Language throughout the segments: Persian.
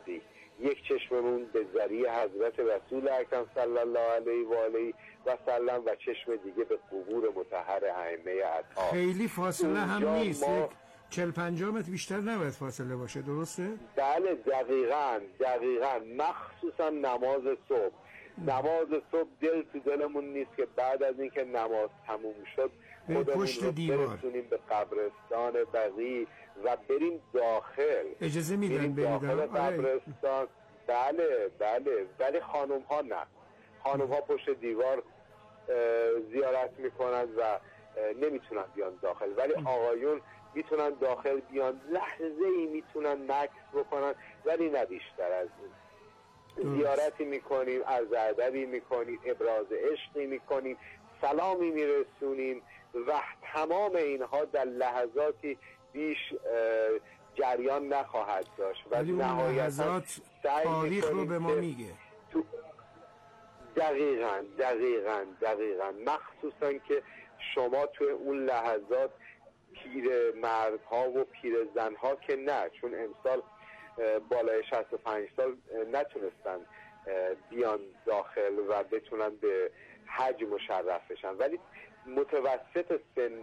بقی، یک چشممون به ذریعه حضرت رسول اکرم صلی الله علیه و آله و سلم و چشم دیگه به قبور مطهر ائمه اطهار. خیلی فاصله هم نیست، 40-50 متر بیشتر نباید فاصله باشه، درسته؟ بله دقیقاً مخصوصا نماز صبح دل تو دلمون نیست که بعد از اینکه نماز تموم شد خودمون رو برسونیم به قبرستان بقی و بریم داخل. اجازه میدن داخل قبرستان؟ بله ولی خانم ها نه، خانم ها پشت دیوار زیارت میکنن و نمیتونن بیان داخل، ولی آقایون میتونن داخل بیان، لحظه ای میتونن مکث بکنن ولی نه بیشتر از این. زیارتی میکنیم، عرض ادبی میکنیم، ابراز عشقی میکنیم، سلامی میرسونیم و تمام اینها در لحظاتی بیش جریان نخواهد داشت و نهایتاً تاریخ رو به ما میگه. دقیقاً مخصوصا که شما توی اون لحظات پیر مردها و پیر زنها که نه، چون امسال بالای 65 سال نتونستن بیان داخل و بتونن به حج مشرف بشن، ولی متوسط سن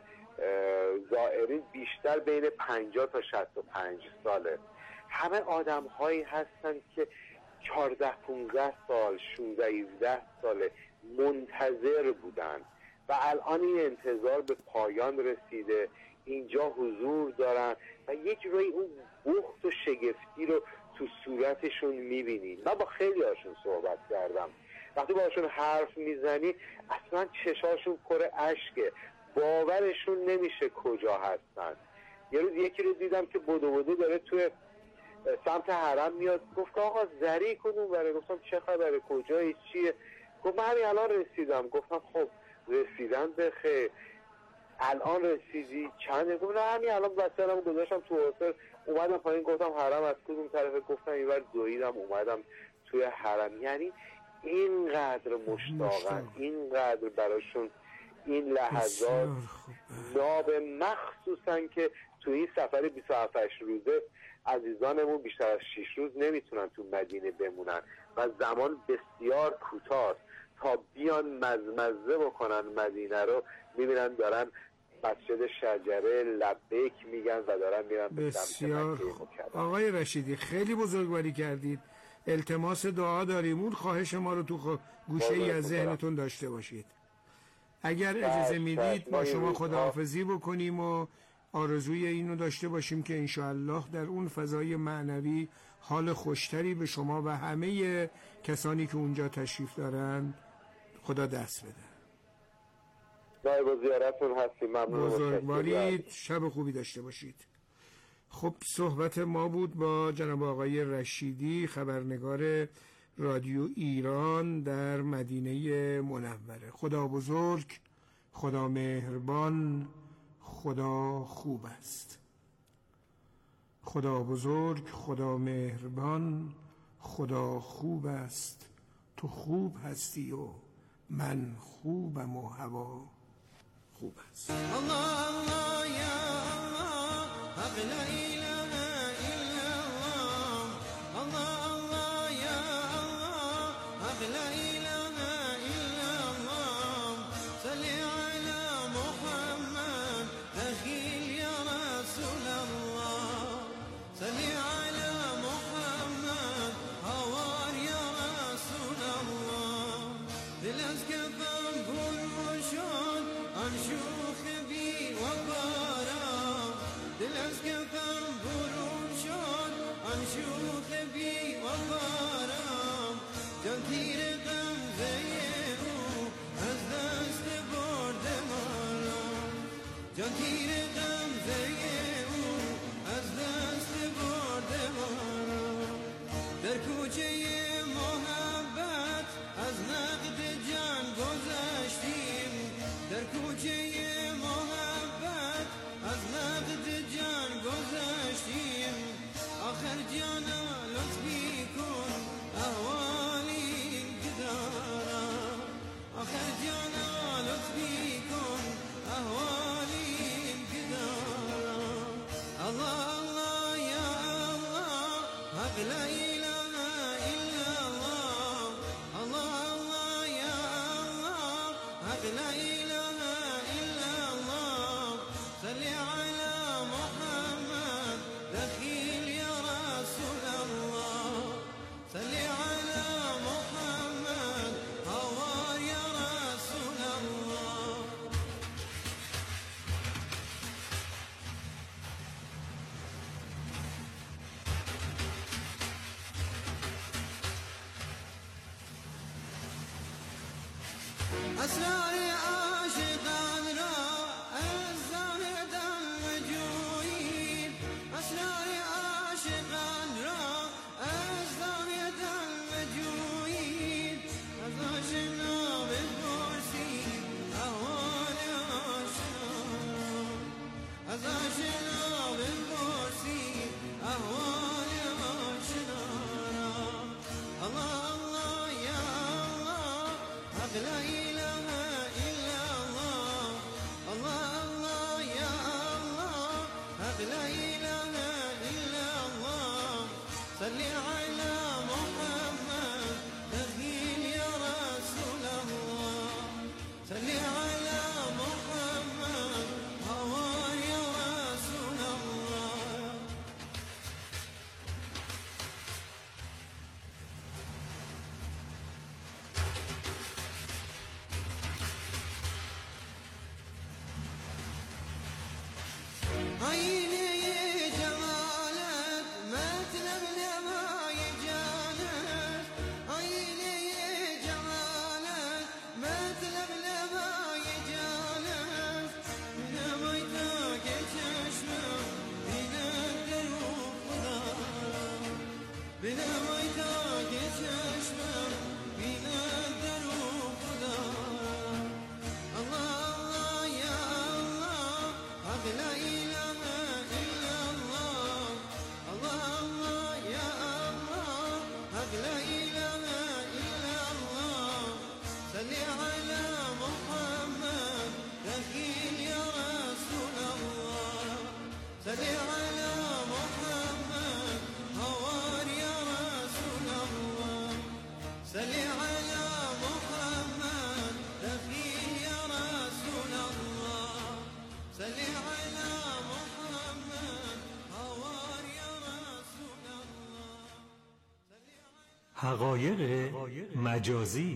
زائرین بیشتر بین 50 تا 65 ساله. همه آدم هایی هستن که 14-15 سال 16-17 ساله منتظر بودن و الان این انتظار به پایان رسیده، اینجا حضور دارن و یک جوری اون بخت و شگفتی رو تو صورتشون میبینی. من با خیلی هاشون صحبت کردم، وقتی باشون حرف میزنی اصلا چشاشون پر اشکه، باورشون نمیشه کجا هستن. یه روز یکی رو دیدم که بدو داره توی سمت حرم میاد، گفت آقا زری کدوم بره؟ گفتم چه خبره، کجایی، چیه؟ گفت من همین الان رسیدم. گفتم خب رسیدن به خیر، الان رسیدی چنده؟ گفت نه همین الان وسایلم گذاشتم تو هتل اومدم پایین. گفتم حرم از کدوم طرفه؟ گفتم اینور دویدم اومدم توی حرم. یعنی اینقدر مشتاقن، اینقدر براشون این لحظات ناب، مخصوصا که تو این سفر 27 روزه عزیزانمون بیشتر از 6 روز نمیتونن تو مدینه بمونن و زمان بسیار کوتاه تا بیان مزمزه بکنن مدینه رو. میبینن دارن مسجد شجره لبیک میگن و دارن میرن به سمت مکه مکرمه. آقای رشیدی خیلی بزرگواری کردید، التماس دعا داریم، اون خواهش ما رو تو گوشه ای از ذهنتون داشته باشید. اگر اجازه میدید با شما خداحافظی بکنیم و آرزوی اینو داشته باشیم که انشاءالله در اون فضای معنوی حال خوشتری به شما و همه کسانی که اونجا تشریف دارن خدا دست بده. با زیارتون هستیم، ممنون. بزرگوارید، شب خوبی داشته باشید. خب صحبت ما بود با جناب آقای رشیدی، خبرنگار رادیو ایران در مدینه منوره. خدا بزرگ، خدا مهربان، خدا خوب است. خدا بزرگ، خدا مهربان، خدا خوب است. تو خوب هستی و من خوبم و هوا خوب است. الله الله یا الله، حق لا اله الا الله. الله الله یا الله، حق لا اله الا الله. صلی علی محمد اخیل یا رسول الله. صلی علی محمد هوار یا رسول الله. دل از کفم برون شد آن شوخ بی وفارم. دل از کفم برون شد آن شوخ بی وفارم. جان تیر غمزه او از دست برده مارم. جان تیر غمزه او از دست برده مارم. در کوچه محبت از نقد جان گذشتیم. در کوچه محبت از نقد جان گذشتیم. آخر جانا لطفی کن احوالی که دارم. آخر جانا لطفی کن احوالی که دارم. حق لا إله إلا الله الله الله يا الله حق لا إله إلا الله صل على محمد دخيل يا رسول الله صل على محمد هوار يا رسول الله أسرار عاشقان را از زاهد المجوین أسرار عاشقان را از زاهد المجوین از آشنا بپرسید احوال آشنا از آشنا بپرسید احوال آشنا الله الله یا الله حق لا إله إلا الله الله الله يا الله حق لا إله إلا الله صل على محمد تهين يا رسول الله صل على محمد هوار يا رسول الله آینه جمالت مطلب نمای جانت آینه جمالت مطلب نمای جانت بنمای تا که چشمم بیند در خدا بنمای تا که چشمم بیند در خدا الله الله یا الله حق لا إله إلا الله الله الله يا الله حق لا إله إلا الله صل على محمد دخيل يا رسول الله صل على محمد هوار يا رسول الله صل على محمد دخيل يا رسول الله صل على محمد هوار يا رسول الله حقایق مجازی.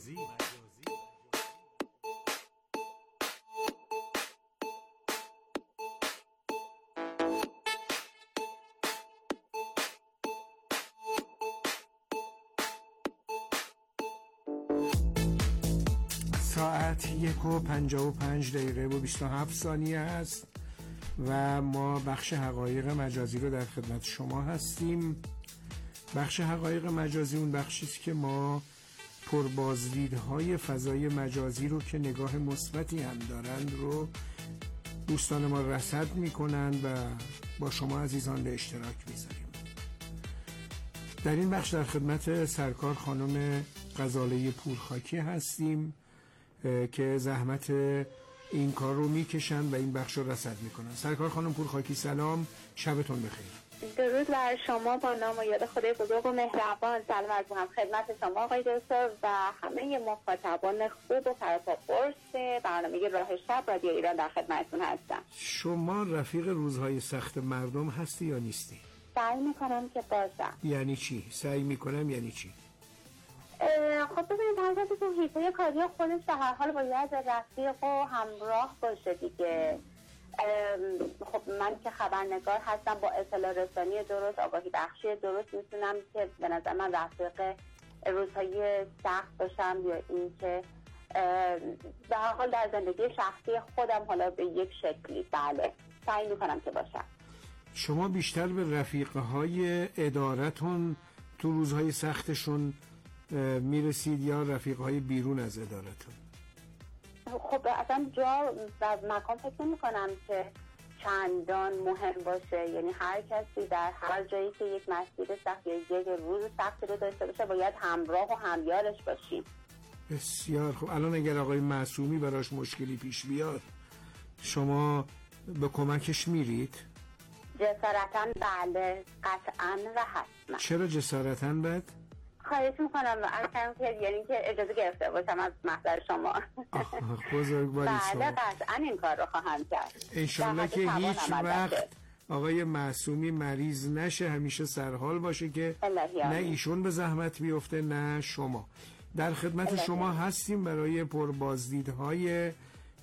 ساعت 1:55 و 27 ثانیه است و ما بخش حقایق مجازی رو در خدمت شما هستیم. بخش حقایق مجازی اون بخشی است که ما پربازدیدهای فضای مجازی رو که نگاه مثبتی هم دارند رو دوستان ما رصد میکنند و با شما عزیزان به اشتراک میذاریم. در این بخش در خدمت سرکار خانم غزاله پورخاکی هستیم که زحمت این کار رو میکشن و این بخش رو رصد میکنن. سرکار خانم پورخاکی سلام، شبتون بخیر. درود بر شما با نام و یاد خدای بزرگ و مهربان. سلام عرض می‌کنم خدمت شما آقای دکتر و همه مخاطبان خوب و پرپا قرص برنامه راه شب رادیو ایران در خدمتتون هستم. شما رفیق روزهای سخت مردم هستی یا نیستی؟ سعی میکنم که باشم. یعنی چی؟ سعی میکنم یعنی چی؟ خب ببینید حضرت تو حیطه کاری خودش به هر حال باید رفیق و همراه باشه دیگه. خب من که خبرنگار هستم با اطلاع رسانی درست، آگاهی بخشی درست میتونم که به نظر من رفیق روزهای سخت باشم یا این که به هر حال در زندگی شخصی خودم حالا به یک شکلی بله سعی میکنم که باشم. شما بیشتر به رفیقهای ادارتون تو روزهای سختشون میرسید یا رفیقهای بیرون از ادارتون؟ خب اصلا جا و مکان فکر نمی کنم که چندان مهم باشه، یعنی هر کسی در هر جایی که یک مسیر سخت یا یک روز سخت رو داشته باشه باید همراه و همیارش باشیم. بسیار خب. الان اگر آقای معصومی براش مشکلی پیش بیاد شما به کمکش میرید؟ جسارتاً بله، قطعاً و حتما. چرا جسارتاً بد؟ خواهش میکنم اصلا که یعنی که اجازه گرفته باشم از محضر شما. بزرگواری شما. بله قطعاً این کار رو خواهم کرد. انشالله که هیچ وقت آقای معصومی مریض نشه، همیشه سرحال باشه که نه ایشون به زحمت بیفته نه شما. در خدمت شما هستیم برای پربازدیدهای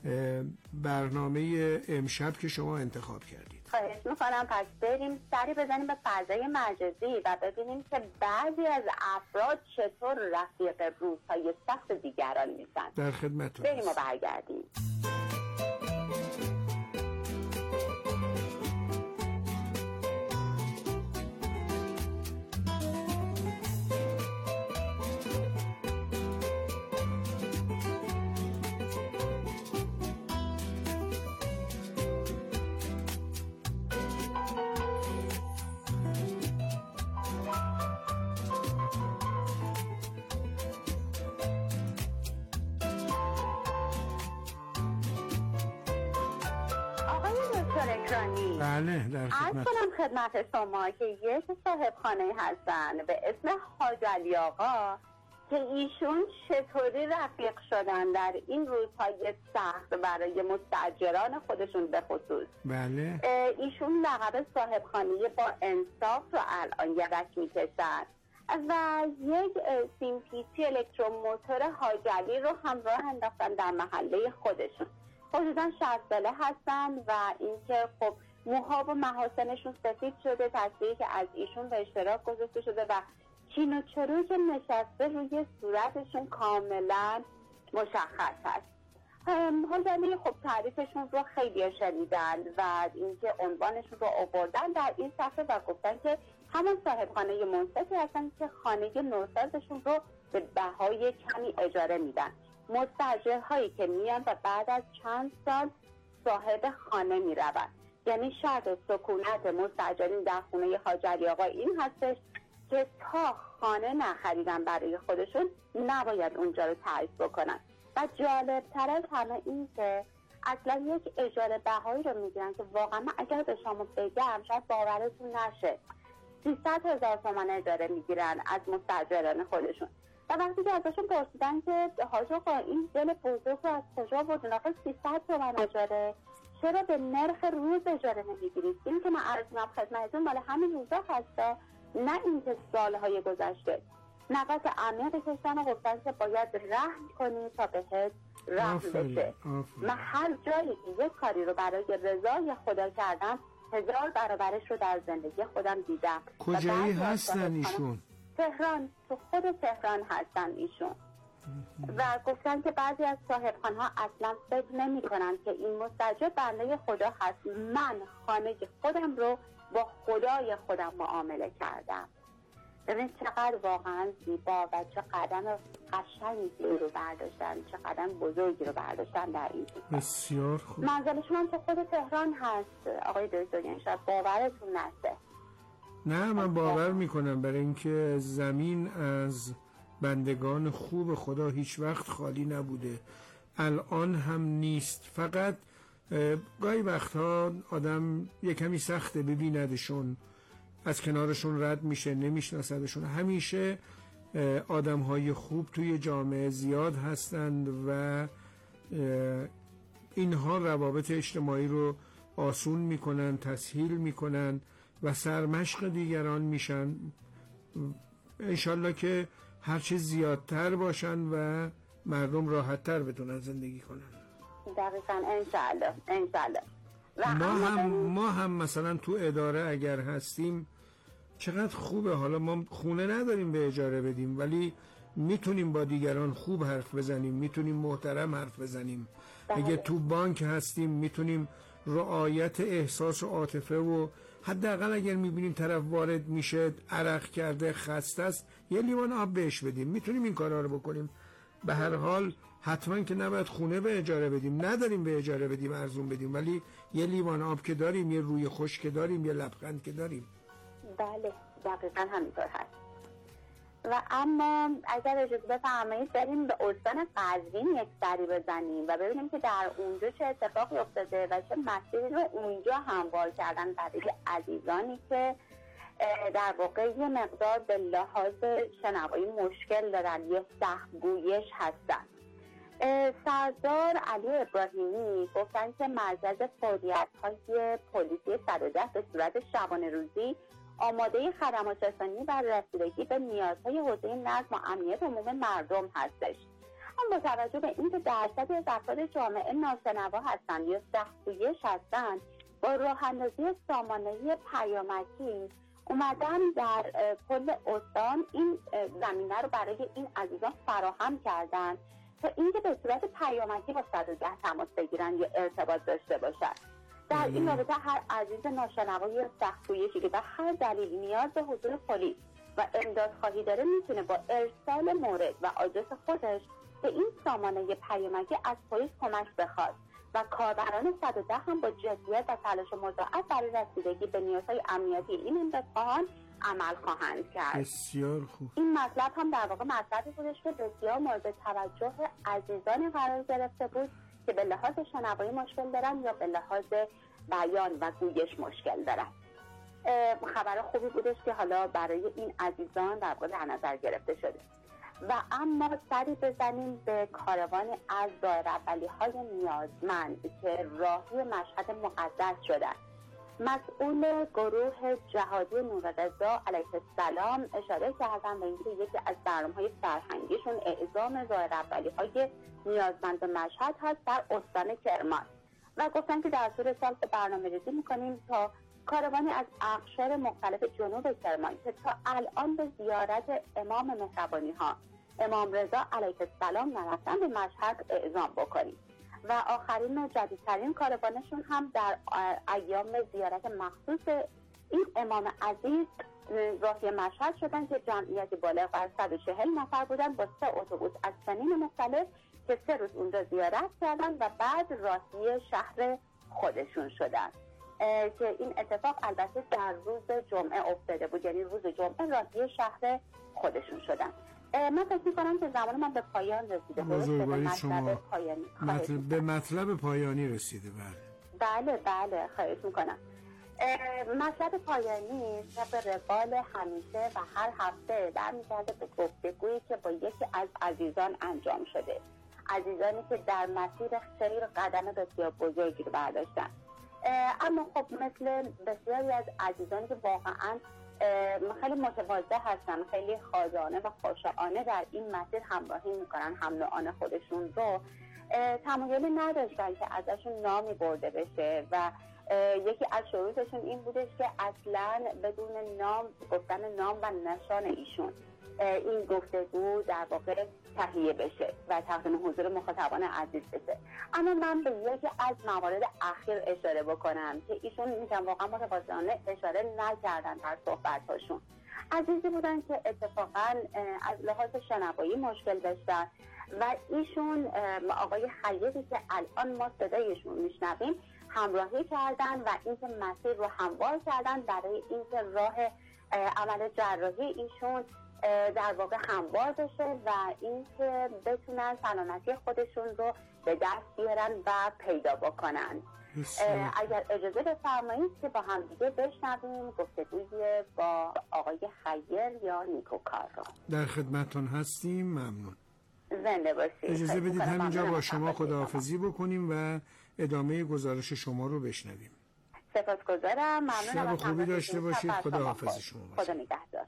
برنامه امشب که شما انتخاب کردید. خواهش میکنم پس بریم سری بزنیم به فضای مجازی و ببینیم که بعضی از افراد چطور رفیق روزهای سخت دیگران میشن. در خدمتتون بریم و برگردیم. بله در خدمت. خدمت شما که یک صاحب خانه هستن به اسم حاج علی آقا که ایشون چطوری رفیق شدن در این روزهای سخت برای مستاجران خودشون به خصوص. بله. ایشون لقب صاحب خانه با انصاف رو الان یدک میکشن و یک سیمپیچی الکتروموتور حاج علی رو همراه انداختن در محله خودشون. حدوداً 60 ساله هستن و اینکه خب موها و محاسنشون سفید شده، تصویری که از ایشون به اشتراک گذاشته شده و چین و چروک که نشسته روی صورتشون کاملا مشخص هست. حاجلی خب تعریفشون رو خیلی شنیدن و اینکه عنوانشون رو آوردن در این صفحه و گفتن که همون صاحب خانه منصفی هستن که خانه نوسازشون رو به بهای کمی اجاره میدن. مستاجرهایی که میان و بعد از چند سال صاحب خانه میروند. یعنی شرط سکونت مستاجرین در خونه حاج علی آقا این هستش که تا خانه نخریدن برای خودشون نباید اونجا رو تعریف بکنن. و جالب تر از همه این که اصلا یک اجاره بهایی رو میگیرن که واقعا اگر به شما بگم شاید باورتون نشه. 300,000 تومان اجاره میگیرن از مستاجران خودشون. و وقتی که ازشون پرسیدن که حاج آقا این دل بزرگ رو از کجا بردن؟ آخه 300 تومان اجاره، چرا به نرخ روز اجاره نمیگیرید؟ این که من عرض می‌کنم خدمتتون مال همین روزا هسته، نه اینکه سالهای گذشته. نفس عمیق کشتن و گفتن که باید رحم کنی تا بهت رحم بشه. من هر جایی که یک کاری رو برای رضای خدا کردم 1000 برابرش رو در زندگی خودم دیدم. کجایی هستن ایشون؟ تهران، تو خود تهران هستن ایشون. و گفتن که بعضی از صاحبخانه‌ها اصلا فکر نمی کنن که این مستاجر بنده خدا هست. من خانه خودم رو با خدای خودم معامله کردم. ببین چقدر واقعا زیبا و چه قدم قشنگی رو برداشتن، چه قدم بزرگی رو برداشتن در این چیزا. بسیار خوب. منزلشون هم که خود تهران هست آقای دکتر، یعنی شاید باورتون نشه. نه من باور میکنم، برای اینکه زمین از بندگان خوب خدا هیچ وقت خالی نبوده، الان هم نیست. فقط گاهی وقتها آدم یه کمی سخته ببیندشون، از کنارشون رد میشه، نمیشناسدشون. همیشه آدمهای خوب توی جامعه زیاد هستند و اینها روابط اجتماعی رو آسون میکنن، تسهیل میکنن و سرمشق دیگران میشن. انشالله که هرچه زیادتر باشن و مردم راحتتر بتونن زندگی کنن. دقیقاً انشالله. ما هم مثلا تو اداره اگر هستیم چقدر خوبه، حالا ما خونه نداریم به اجاره بدیم ولی میتونیم با دیگران خوب حرف بزنیم، میتونیم محترم حرف بزنیم. اگه تو بانک هستیم میتونیم رعایت احساس و عاطفه و حداقل اگر میبینیم طرف وارد میشه عرق کرده خسته است یه لیوان آب بهش بدیم، میتونیم این کارا رو بکنیم. به هر حال حتما که نباید خونه به اجاره بدیم، نداریم به اجاره بدیم ارزون بدیم، ولی یه لیوان آب که داریم، یه روی خوش که داریم، یه لبخند که داریم. بله دقیقا همینطور هست. و اما اگر اجازه بفرمایید بریم به استان قزوین یک سری بزنیم و ببینیم که در اونجا چه اتفاقی افتاده و چه مسیری رو اونجا هموار کردن برای عزیزانی که در واقع یه مقدار به لحاظ شنوایی مشکل دارن یا سختگویش هستن. سردار علی ابراهیمی گفتن که مرکز فعالیت‌های پلیسی 110 به صورت شبانه روزی آماده خدمات رسانی و رسیدگی به نیازهای حوزه نظم و امنیت عموم مردم هستش. اما با توجه به اینکه درصدی از افراد جامعه ناشنوا هستند یا سختگویش هستند، با راه اندازی سامانه پیامکی اومدن در کل استان این زمینه رو برای این عزیزان فراهم کردن تا اینکه به صورت پیامکی با 110 تماس بگیرن یا ارتباط داشته باشن. در این رابطه هر عزیز ناشنوا یا سختگویشی که به هر دلیل نیاز به حضور پلیس و امدادخواهی داره میتونه با ارسال مورد و آدرس خودش به این سامانه پیامکی از پلیس کمک بخواد و کاربران 110 هم با جدیت و تلاش مضاعف برای رسیدگی به نیازهای امنیتی این امدادخواهان عمل خواهند کرد. بسیار خوب. این مطلب هم در واقع مطلبی بودش که بسیار مورد توجه عزیزان قرار گرفته بود که به لحاظ شنوایی مشکل دارن یا به لحاظ بیان و گویش مشکل دارن. خبر خوبی بودش که حالا برای این عزیزان در واقع در نظر گرفته شده. و اما سری بزنیم به کاروان از دایره‌اولی‌های نیازمند که راهی مشهد مقدس شدن. مسئول گروه جهادی نوررضا علیه السلام اشاره کردن به اینکه یکی از برنامه‌های فرهنگیشون اعزام دایره‌اولی‌های نیازمند مشهد هست در استان کرمان و گفتن که در طول سال برنامه‌ریزی می‌کنیم تا کاروانی از اقشار مختلف جنوب کرمان که تا الان به زیارت امام مهربانی‌ها امام رضا علیه السلام نرفتن به مشهد اعزام بکنیم و آخرین و جدیدترین کاروانشون هم در ایام زیارت مخصوص این امام عزیز راهی مشهد شدن که جمعیتی بالغ بر 140 نفر بودن با 3 اتوبوس از سنین مختلف که 3 روز اونجا زیارت کردن و بعد راهی شهر خودشون شدن که این اتفاق البته در روز جمعه افتاده بود، یعنی روز جمعه راهی شهر خودشون شدن. من فکر می‌کنم که زمان من به پایان رسیده. بزرگواری شما به مطلب پایانی رسیده. بله خواهش میکنم. مطلب پایانی طبق روال همیشه و هر هفته برمیگرده به گفتگویی که با یکی از عزیزان انجام شده، عزیزانی که در مسیر خیر قدم بسیار بزرگی رو برداشتن. اما خب مثل بسیاری از عزیزانی که واقعاً خیلی متواضع هستن، خیلی خواجانه و خاشعانه در این مسیر همراهی میکنن هم نوعان خودشون رو، تمایلی نداشتن که ازشون نامی برده بشه و یکی از شروطشون این بودش که اصلا بدون نام گفتن نام و نشان ایشون این گفتگو در واقع تهیه بشه و تقدیم حضور مخاطبان عزیز بشه. اما من به یکی از موارد اخیر اشاره بکنم که ایشون میگم واقعا متواضعانه اشاره نکردن در صحبتاشون. عزیزی بودن که اتفاقا از لحاظ شنوایی مشکل داشتن و ایشون آقای خیری که الان ما صدایشون میشنویم همراهی کردن و اینکه مسیر رو هموار کردن برای اینکه راه عمل جراحی ایشون در واقع هموار بشه و اینکه بتونن سلامتی خودشون رو به دست بیارن و پیدا بکنن. اگر اجازه بفرمایید که با هم دیگه بشنویم گفتگوی با آقای خیر یا نیکوکار رو. در خدمتتون هستیم. ممنون. زنده باشید. اجازه بدید همینجا با شما خداحافظی بکنیم و ادامه گزارش شما رو بشنویم. سپاسگزارم. ممنونم. شب خوبی داشته باشید. خداحافظ شما باشید. خدا نگهدار.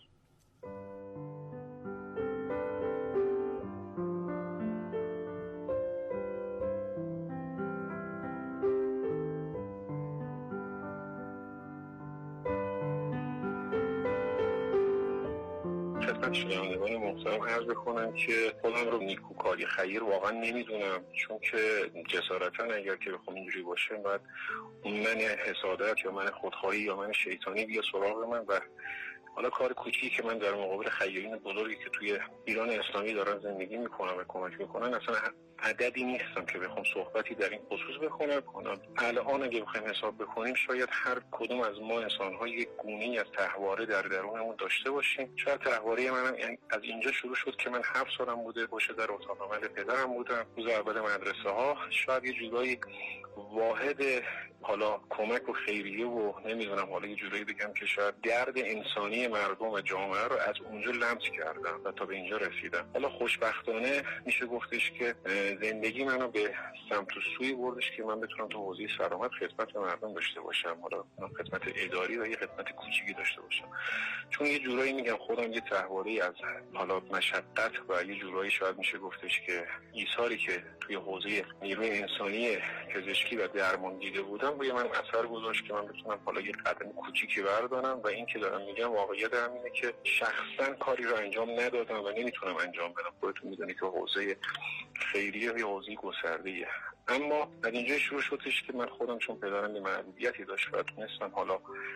خدمت شنوندگان محترم عرض بکنم که خودم رو نیکوکاری خیر واقعا نمیدونم، چون که جسارتا اگر که بخوام اینجوری باشه بعد من حسادت یا من خودخواهی یا من شیطانی بیا سراغ من و حالا کار کوچیکی که من در مقابل خیرین بزرگی که توی ایران اسلامی دارن زندگی میکنن و کمک میکنن اصلا عددی نیستم که بخوام صحبتی در این خصوص بکنم. الان اگه بخوایم حساب بکنیم شاید هر کدوم از ما انسان‌ها یک گونه‌ای از طحواره در درونمون داشته باشیم. شاید طحواره منم یعنی از اینجا شروع شد که من 7 سالم بوده باشه در اتاق عمل پدرم بودم روز اول مدرسه ها. شاید یه جورایی واحد حالا کمک و خیریه و نمیدونم حالا یه جورایی بگم که شاید درد انسانی مردم و جامعه رو از اونجا لمس کردم و تا به اینجا رسیدم. حالا خوشبختانه میشه گفتش که زندگی منو به سمت و سوی بردش که من بتونم تو حوزه سلامت خدمت به مردم داشته باشم، حالا خدمت اداری و یه خدمت کوچیکی داشته باشم. چون یه جورایی میگم خودم یه طحواره‌ای از حالا مشقت و یه جورایی شاید میشه گفتش که ایثاری که توی حوزه نیروی انسانی پزشکی و درمان دیده بودم روی من اثر گذاشت که من بتونم حالا یه قدم کوچیکی بردارم. و این که دارم میگم واقعیت همینه که شخصا کاری رو انجام ندادم و نمیتونم انجام بدم. خودتون میدونید که حوزه خیریه و حوزه گسترده‌ایه. اما از اینجا شروع شدش که من خودم چون پدرم یه محدودیتی داشت و تونستم حالا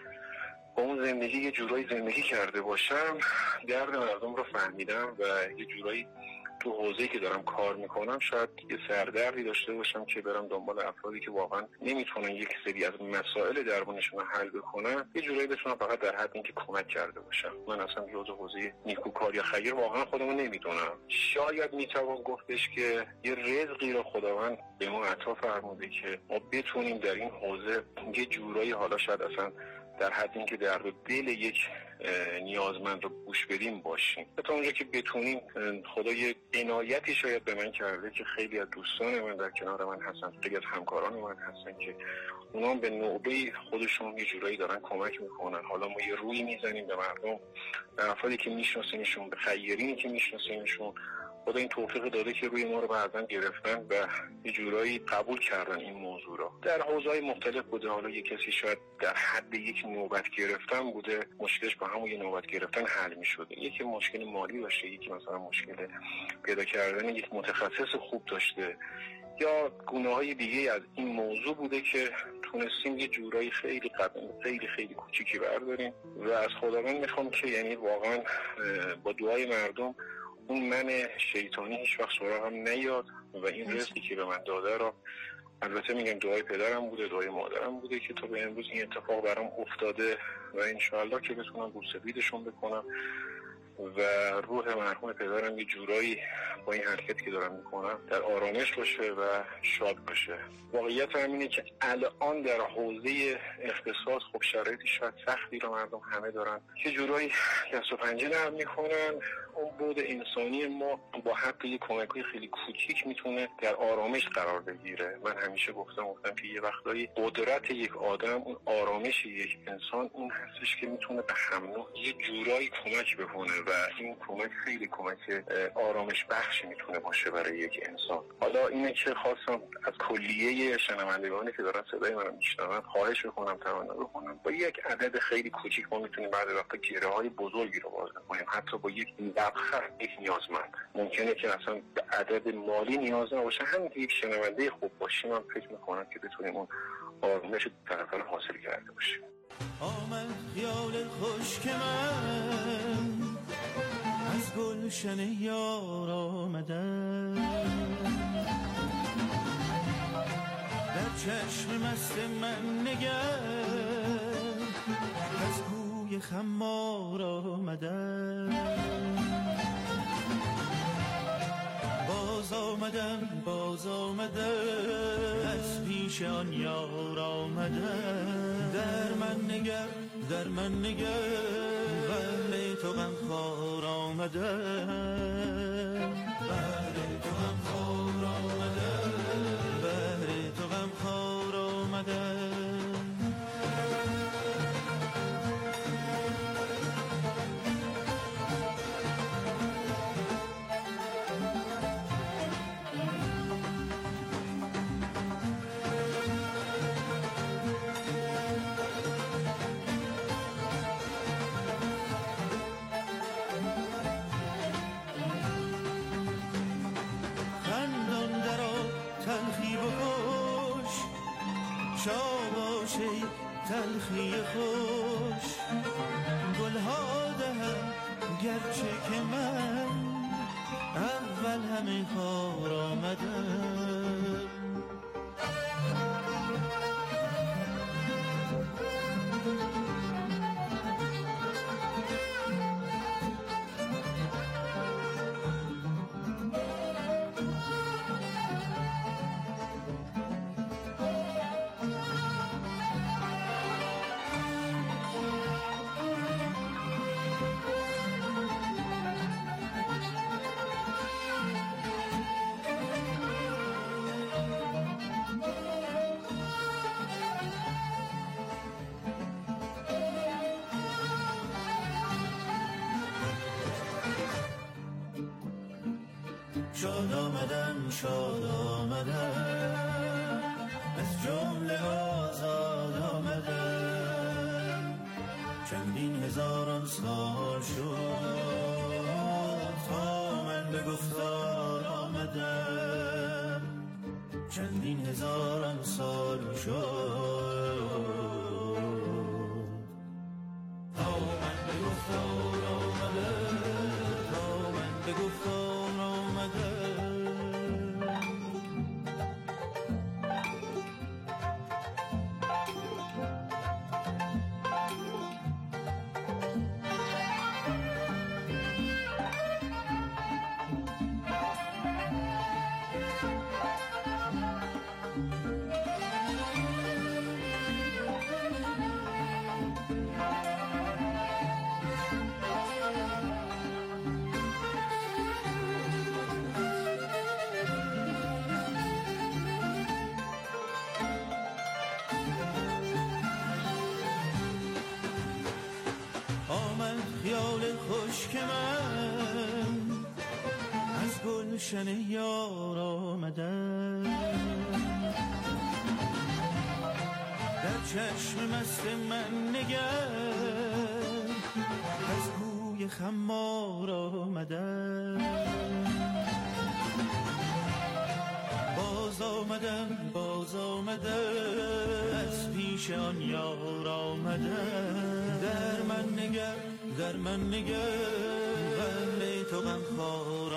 با اون زندگی یه جورایی زندگی کرده باشم، درد مردم رو فهمیدم و یه جورایی تو حوزه‌ای که دارم کار میکنم شاید یه سردردی داشته باشم که برم دنبال افرادی که واقعا نمیتونن یک سری از مسائل درونشون رو حل بکنن، یه جورایی بتونم فقط در حد اینکه کمک کرده باشم. من اصلا جزء حوزه نیکوکار یا خیر واقعا خودمو نمیدونم. شاید میتوان گفتش که یه رزقی رو خداوند به ما عطا فرموده که ما بتونیم در این حوزه یه جورایی حالا شاید اصلا در حد اینکه در دل یک نیازمند رو گوش بدیم باشیم. تا اونجا که بتونیم خدا یه عنایتی شاید به من کرده که خیلی از دوستان من در کنار من هستن، خیلی از همکاران من هستن که اونا به نوبه خودشون یه جورایی دارن کمک میکنن. حالا ما یه روی میزنیم به مردم، به افرادی که میشناسیمشون، به خیرینی که میشناسیمشون. خدا این توفیق داده که روی ما رو بعضا گرفتن و یه جورایی قبول کردن این موضوع رو. در حوزه‌های مختلف بوده. حالا یه کسی شاید در حد یک نوبت گرفتن بوده، مشکلش با همون یه نوبت گرفتن حل می‌شده. یکی مشکل مالی داشته، یکی مثلا مشکل پیدا کردن یک متخصص خوب داشته، یا گونه‌های دیگه از این موضوع بوده که تونستیم یه جورایی خیلی خیلی کوچیکی برداریم. و از خداوند میخوام که یعنی واقعا با دعای مردم اون من شیطانی هیچ وقت سراغم نیاد و این رزقی که به من داده رو، البته میگم دعای پدرم بوده، دعای مادرم بوده که تا به امروز این اتفاق برام افتاده و انشاءالله که بتونم بوسفیدشون بکنم و روح مرحوم پدرم یه جورایی با این حرکتی که دارم میکنم در آرامش باشه و شاد باشه. واقعیت همینه که الان در حوزه اقتصاد خب شرایطی شاید سختی رو مردم همه دارن که جورایی دست و پنجه نرم میکنن. اون بود انسانی ما با حتی یه کمک‌های خیلی کوچیک میتونه در آرامش قرار بگیره. من همیشه گفتم که یه وقتایی قدرت یک آدم، اون آرامش یک انسان اون هستش که میتونه به هم نوع یه جورایی کمک بکنه و این کمک خیلی کمک آرامش بخشی میتونه باشه برای یک انسان. حالا اینه که خواستم از کلیه شنوندگانی که دارن صدای منو میشنون خواهش بکنم، تمنا بکنم با یک عدد خیلی کوچیک ما میتونیم بعد وقتا گره‌های بزرگی رو باز کنیم. حتی با یک یک نیازمند ممکنه که اصلا به عدد مالی نیاز نباشه، همین که یک شنونده خوب باشیم من فکر میکنم که بتونیم اون آرامش طرفا رو حاصل کرده باشیم. آمد خیال خشک من از گلشن یار آمدن، در چشم مست من نگر از کوی خمار آمدن. باز آمدن از پیش آن یار آمدن. در من نگر بهر تو غمخوار آمدن. بهر تو غمخوار آمدن. بهر تو غمخوار آمدن. شاباش ای تلخی خوش، گلها گرچه که من اول همه کار آمدم. شاد آمدم شاد آمدم، از جمله آزاد آمدم. چندین هزاران سال شد تا من به گفتار آمدم. چندین هزاران سال شد تا من به گفتار آمدم. تا من به گفتار خیال خوش که من از گلشن یار آمدم. در چشم مست من نگر از بوی خمار آمدم. باز آمدم از پیش آن یار آمدم. در من نگر بهر تو غمخوار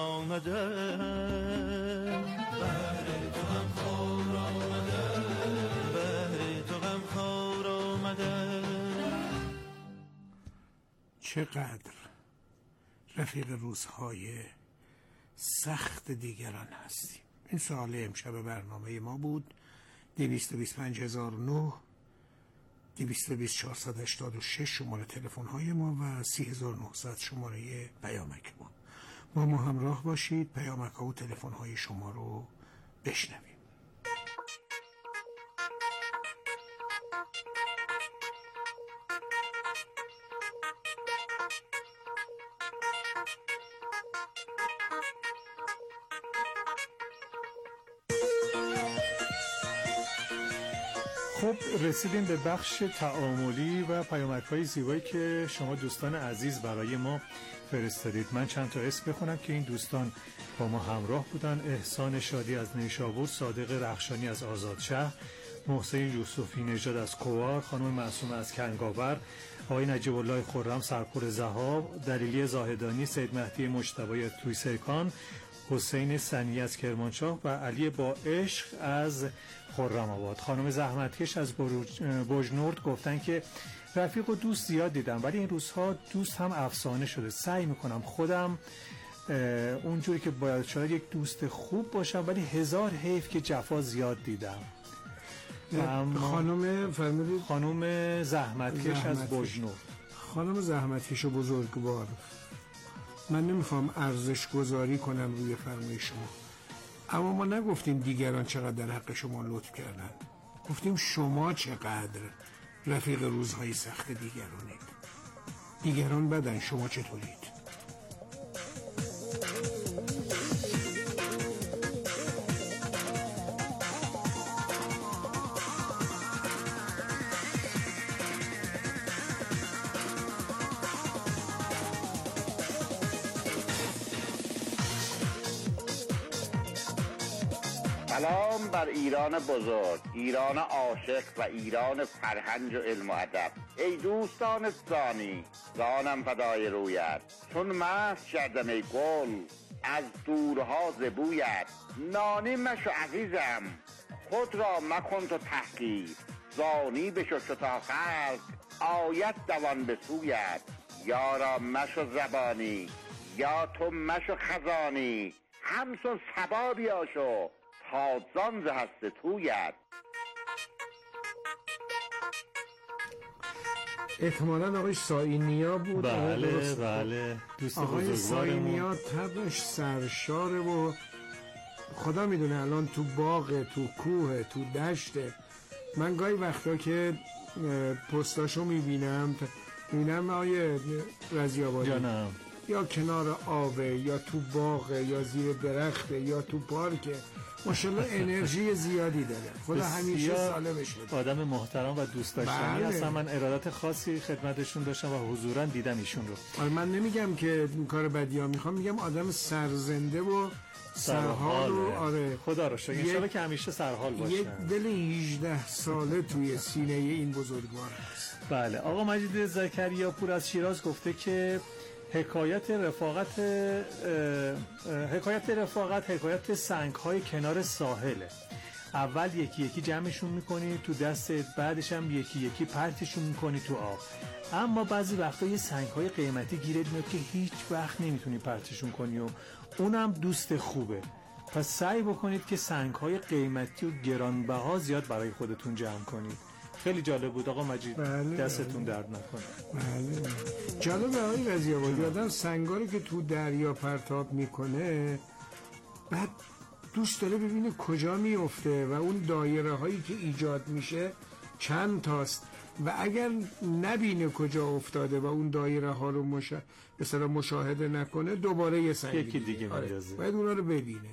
آمدم. بهر تو غمخوار آمدم. بهر تو غمخوار آمدم. چقدر رفیق روزهای سخت دیگران هستیم. این سوال امشب برنامه ما بود. 225009 220486 شماره تلفن های ما و 3900 شماره پیامک ما. با ما همراه باشید، پیامک ها و تلفن های شما رو بشنویم. خب رسیدیم به بخش تعاملی و پیامک‌های زیبایی که شما دوستان عزیز برای ما فرستادید. من چند تا اسم بخونم که این دوستان با ما همراه بودن. احسان شادی از نیشابور، صادق رخشانی از آزادشهر، محسن یوسفی نژاد از کوار، خانم معصومه از کنگاور، آقای نجیب الله خرم سرپور ذهاب، دلیلی زاهدانی، سید مهدی مجتبی تویسرکان، حسین سنی از کرمانشاه و علی با عشق از خرم آباد. خانم زحمتکش از بوجنورد گفتن که رفیق و دوست زیاد دیدم ولی این روزها دوست هم افسانه شده. سعی میکنم خودم اونجوری که باید شاید یک دوست خوب باشم ولی هزار حیف که جفا زیاد دیدم. خانم زحمتکش از بوجنورد. خانم زحمتکش بزرگوار، من نمیخوام ارزش گذاری کنم روی فرمای شما، اما ما نگفتیم دیگران چقدر در حق شما لطف کردن، گفتیم شما چقدر رفیق روزهای سخت دیگرانید. دیگران بدن، شما چطورید؟ سلام بر ایران بزرگ، ایران عاشق و ایران فرهنگ و علم و ادب. ای دوستان ثانی، جانم فدای رویت. چون مست کردم ای گل از دورها ز بویت. نانی مشو عزیزم خود را مکن تو تحقیر. زانی بشو چو تا خلق آیت دوان به سویت. یارا مشو زبانی یا تو مشو خزانی. همسو سبا بیاشو تا زان ز هست تویت. احتمالاً آقای ساینیا بود. بله بله، دوست آقای بزرگوارمون. ساینیا طبعش سرشاره و خدا میدونه الان تو باغ، تو کوه، تو دشته. من گاهی وقتا که پستاشو میبینم آقای رضی‌آبادی جانم. یا کنار آبه یا تو باغه یا زیر درخته یا تو پارکه، ماشاءالله انرژی زیادی داره. خدا همیشه سالمش بده. آدم محترم و دوست داشتنی بله. هستن. من ارادت خاصی خدمتشون داشتم و حضوراً دیدم ایشون رو. آره، من نمیگم که کار بدی ها، میخوام میگم آدم سرزنده و سرحال و آره خدا رو شکر. انشالله که همیشه سرحال باشن. یک دل 18 ساله توی سینه این بزرگوار هست. بله. آقا مجید زکریا پور از شیراز گفته که حکایت رفاقت سنگ‌های کنار ساحله. اول یکی یکی جمعشون میکنی تو دستت، بعدش هم یکی یکی پرتشون میکنی تو آب. اما بعضی وقتا یه سنگ‌های قیمتی گیرت میاد که هیچ وقت نمیتونی پرتشون کنی و اونم دوست خوبه. پس سعی بکنید که سنگ‌های قیمتی و گرانبها زیاد برای خودتون جمع کنید. خیلی جالب بود آقا مجید. بله، دستتون درد نکنه. بله. جالبه آقای رضی‌آبادی، آدم سنگاری که تو دریا پرتاب میکنه بعد دوست داره ببینه کجا میفته و اون دایره هایی که ایجاد میشه چند تاست و اگر نبینه کجا افتاده و اون دایره ها رو مثلا مشاهده نکنه دوباره یه سنگ یکی دیگه آره. میندازه. باید اونا رو ببینه.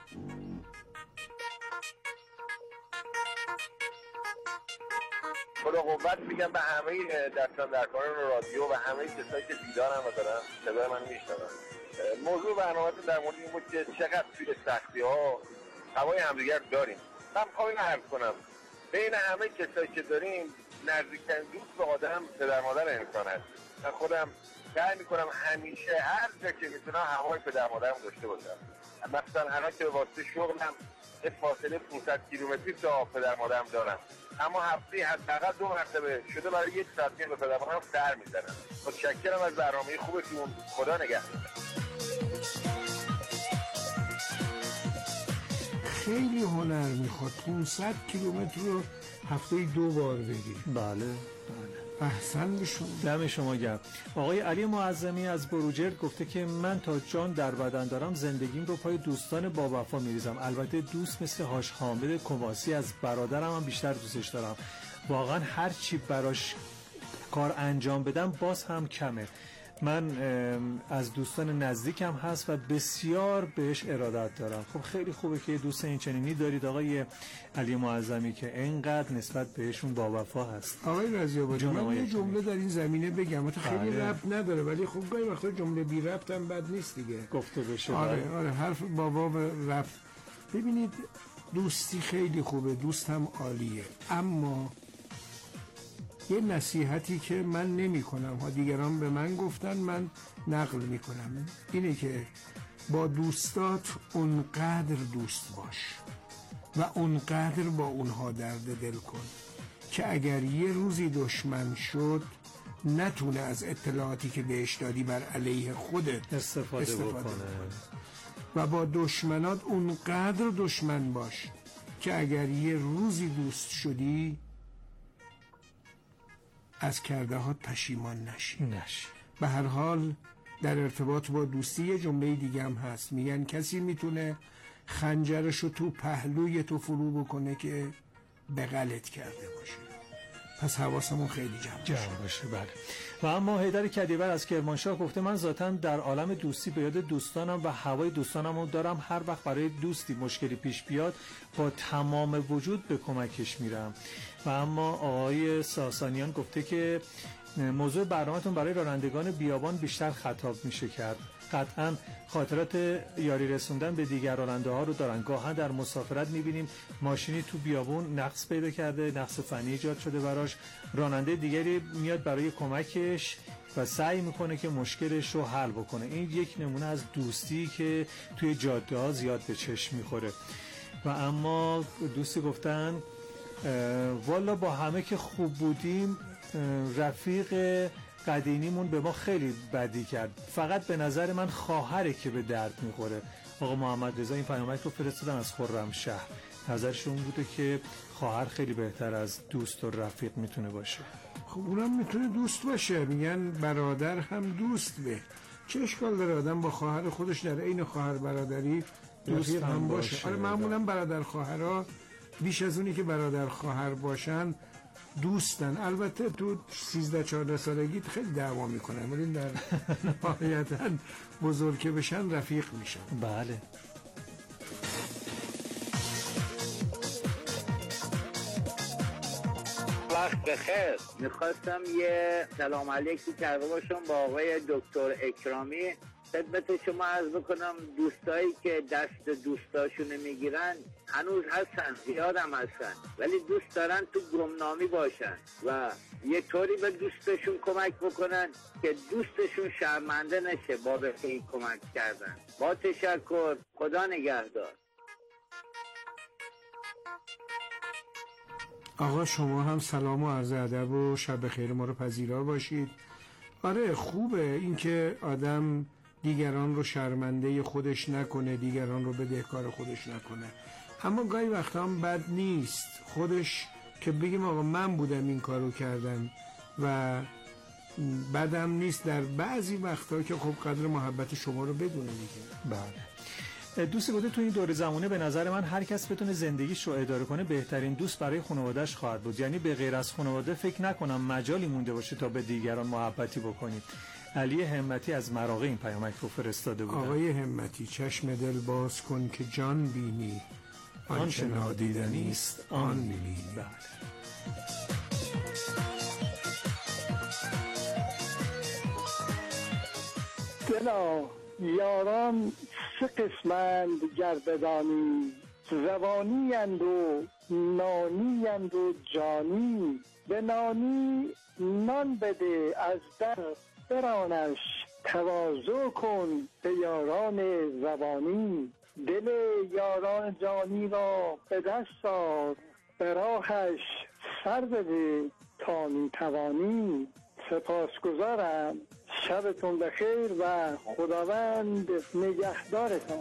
خدا قوت میگم به همه دستان در کاران رادیو و همه کسایی که دیدارن و دارن صدای من میشنون. موضوع برنامه‌تون در مورد این بود که چقدر توی سختی‌ها هوای همدیگر داریم. من می‌خوام اینو عرض کنم بین همه کسایی که داریم نزدیکترین دوست به آدم پدر مادر انسان هست. من خودم سعی می‌کنم همیشه هر جا که میتونم هوای پدر مادرم داشته باشم. مثلا الان که واسه شغلم یه فاصله 500 کیلومتری تا پدر مادرم دارم، اما هفته حداقل 2 مرتبه شده برای 1 ساعت به پدر مادرم سر میزنم. متشکرم از برنامه خوبتون. خدا نگهدار. خیلی هنر میخواد 500 کیلومتر رو هفته 2 بار بگیری. بله. احسن به شما. دم شما گرم. آقای علی معظمی از بروجرد گفته که من تا جان در بدن دارم زندگیم رو پای دوستان با وفا میریزم. البته دوست مثل هاش حامد کواسی از برادرم هم بیشتر دوستش دارم. واقعا هر چی براش کار انجام بدم باز هم کمه. من از دوستان نزدیکم هست و بسیار بهش ارادت دارم. خب خیلی خوبه که دوست این چنینی دارید آقای علی معظمی که اینقدر نسبت بهشون با وفا هست. آقای رضی‌آبادی، من یه جمله در این زمینه بگم، خیلی ربط نداره ولی خب گاهی وقتا جمله بی ربط هم بد نیست دیگه گفته بشه. آره حرف بابا و ربط. ببینید دوستی خیلی خوبه، دوست هم عالیه، اما یه نصیحتی که من نمی کنم ها دیگران به من گفتن من نقل می کنم، اینه که با دوستات اونقدر دوست باش و اونقدر با اونها درد دل کن که اگر یه روزی دشمن شد نتونه از اطلاعاتی که بهش دادی بر علیه خودت استفاده بکنه. و با دشمنات اونقدر دشمن باش که اگر یه روزی دوست شدی از کرده ها پشیمان نشی. به هر حال در ارتباط با دوستی یه جمله دیگه هم هست، میگن کسی میتونه خنجرشو تو پهلوی تو فرو بکنه که بغلت کرده باشه. پس حواسمون خیلی جمع باشه. بله. و اما حیدر کدیور از کرمانشاه گفته من ذاتاً در عالم دوستی به یاد دوستانم و هوای دوستانم رو دارم. هر وقت برای دوستی مشکلی پیش بیاد با تمام وجود به کمکش میرم. و اما آقای ساسانیان گفته که موضوع برنامه‌تون برای رانندگان بیابان بیشتر خطاب میشه کرد. قطعاً خاطرات یاری رسوندن به دیگر راننده ها رو دارن. گاهن در مسافرت میبینیم ماشینی تو بیابون نقص پیدا کرده، نقص فنی ایجاد شده براش، راننده دیگری میاد برای کمکش و سعی میکنه که مشکلش رو حل بکنه. این یک نمونه از دوستی که توی جاده ها زیاد به چشم میخوره. و اما دوستی گفتن والا با همه که خوب بودیم، رفیق قدیمیمون به ما خیلی بدی کرد، فقط به نظر من خواهره که به درد میخوره. آقا محمد رضا این پیامک رو فرستادن از خرمشهر، نظرشون بوده که خواهر خیلی بهتر از دوست و رفیق میتونه باشه. خب اونم میتونه دوست باشه، میگن برادر هم دوست به، چه اشکال داره آدم با خواهر خودش در عین خواهر برادری دوست هم باشه. آره معمولا برادر خواهرها بیش از اونی که برادر خواهر باشن دوستن. البته تو 13-14 سالگی خیلی دعوا میکنن، ولی در نهایتاً بزرگ که بشن رفیق میشن. بله. وقت بخیر. میخواستم یه سلام علیکی کرده باشم با آقای دکتر اکرامی. خدمت شما عرض بکنم دوستایی که دست دوستاشون میگیرن هنوز هستن، زیاد هم هستن، ولی دوست دارن تو گمنامی باشن و یه طوری به دوستشون کمک بکنن که دوستشون شرمنده نشه بابت این کمک کردن. با تشکر، خدا نگهدار. آقا شما هم سلام و عرض ادب و شب خیر ما رو پذیرا باشید. آره خوبه اینکه آدم دیگران رو شرمنده خودش نکنه، دیگران رو بدهکار خودش نکنه، اما گاهی وقتا هم بد نیست خودش که بگیم آقا من بودم این کارو کردم و بدم نیست در بعضی وقتا که خب قدر محبت شما رو بدونه دیگه. بله. دوست گفته تو این دور زمانه به نظر من هر کس بتونه زندگیش رو اداره کنه بهترین دوست برای خانواده‌اش خواهد بود. یعنی به غیر از خانواده فکر نکنم مجالی مونده باشه تا به دیگران محبتی بکنید. علی همتی از مراغه این پیامک رو فرستاده بودن. آقای همتی چشم دل باز کن که جان بینی، آنچه نادیدنی است آن می‌بینی. بله. دلا یاران سه قسمند گر بدانی، زبانی اند و نانی اند و جانی. به نانی نان بده از در برانش، تواضع کن به یاران زبانی. دل یاران جانی را به دست آر، به راهش سر بده تا می توانی. سپاسگزارم، شبتون بخیر و خداوند نگهدارتون.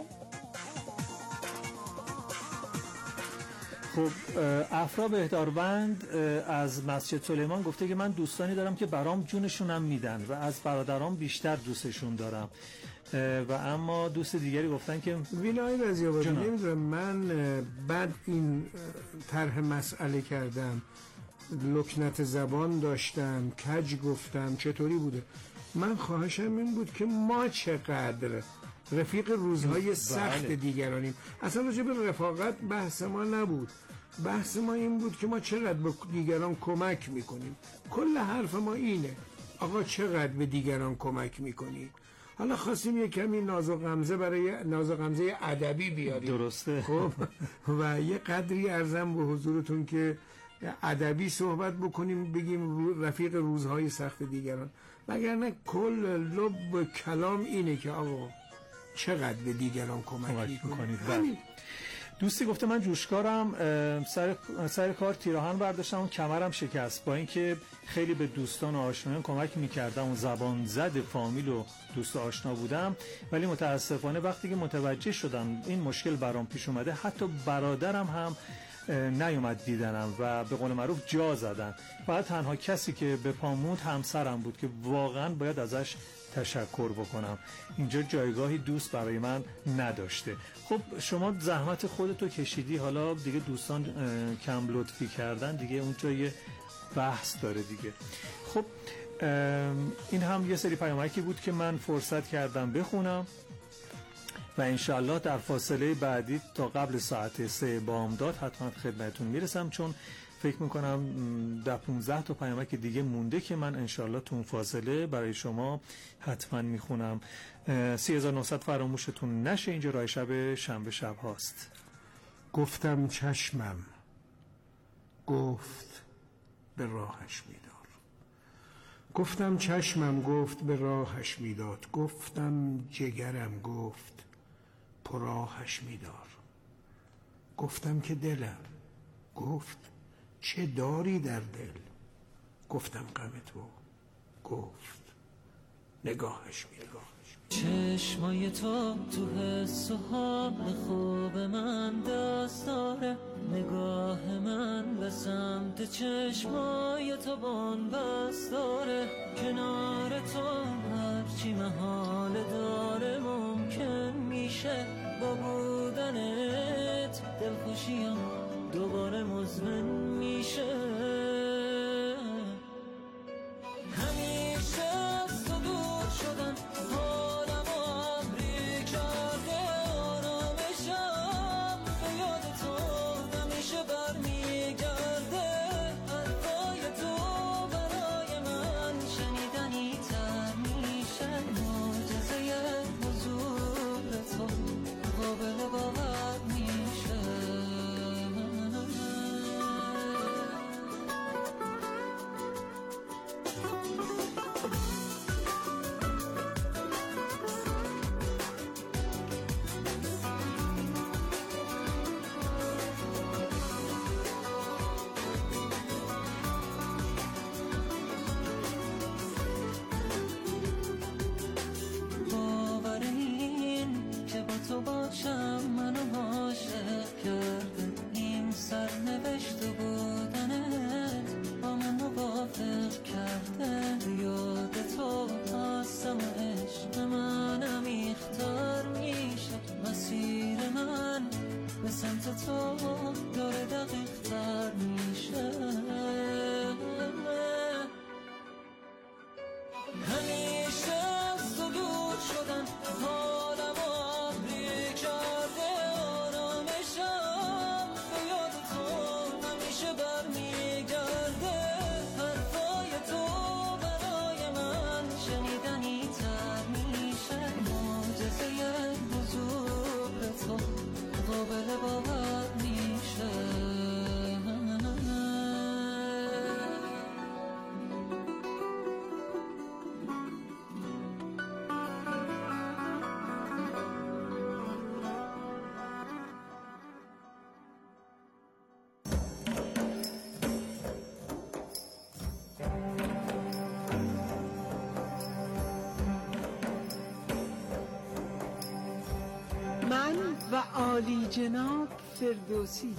خب افرا بهداروند از مسجد سلیمان گفته که من دوستانی دارم که برام جونشونم میدن و از برادرام بیشتر دوستشون دارم. و اما دوست دیگری گفتن که ویلای رضی‌آبادی نمیدونم من بعد این طرح مسئله کردم، لکنت زبان داشتم، کج گفتم، چطوری بوده؟ من خواهشم این بود که ما چقدر رفیق روزهای سخت دیگرانیم. اصلا راجع به رفاقت بحث ما نبود، بحث ما این بود که ما چقدر به دیگران کمک میکنیم. کل حرف ما اینه آقا چقدر به دیگران کمک میکنی. حالا خواستیم یه کمی ناز و غمزه برای ناز و غمزه ادبی بیاریم، درسته؟ خب و یه قدری عرضم به حضورتون که ادبی صحبت بکنیم، بگیم رفیق روزهای سخت دیگران، وگرنه کل لب کلام اینه که آقا چقدر به دیگران کمک میکنید. دوستی گفته من جوشکارم، سر کار تیراهن برداشتم و کمرم شکست، با اینکه خیلی به دوستان و آشنایان کمک میکردم و زبان زد فامیل و دوست آشنا بودم، ولی متاسفانه وقتی که متوجه شدم این مشکل برام پیش اومده حتی برادرم هم نیومد دیدنم و به قول معروف جا زدن. فقط تنها کسی که به پاموند همسرم بود که واقعا باید ازش تشکر بکنم. اینجا جایگاهی دوست برای من نداشته. خب شما زحمت خودتو کشیدی، حالا دیگه دوستان کم لطفی کردن دیگه اونجا یه بحث داره دیگه. خب این هم یه سری پیامکی بود که من فرصت کردم بخونم و انشالله در فاصله بعدی تا قبل ساعت 3 بامداد حتما خدمتون میرسم، چون فکر میکنم 10-15 تا پیامک دیگه مونده که من انشالله تو اون فاصله برای شما حتما میخونم. 3900 فراموشتون نشه. اینجا راه شب شنبه شب هاست. گفتم چشمم گفت به راهش میدار. گفتم چشمم گفت به راهش میداد. گفتم جگرم گفت پراهش میدار. گفتم که دلم گفت چه داری در دل. گفتم غم تو گفت نگاهش میدار. چشمای تو حس و حال خوب من دست داره. نگاه من به سمت چشمای تو بن‌بست داره. کنار تو هرچی محال داره ممکن میشه. با بودنت دلخوشیم دوباره مزمن میشه. همیشه از تو دور شدن حالم ابری کرده. آرامشم به یاد تو همیشه برمیگرده. حرفای تو برای من شنیدنی تر میشه. معجزه حضور تو قابل باور میشه. باور این که با تو باشم منو عاشق کرده. این سرنوشت بودنت با من موافق کرده. یاد تو هستم و عشق منم اختار میشه. مسیر من به سمت تو داره دقیق تر میشه. همیشه از تو دور شدن حالم ابری کرده. آرامشم به یاد تو همیشه برمیگرده. حرفای تو برای من شنیدنی تر میشه. معجزه حضور تو قابل باور میشه. من و عالی جناب فردوسی.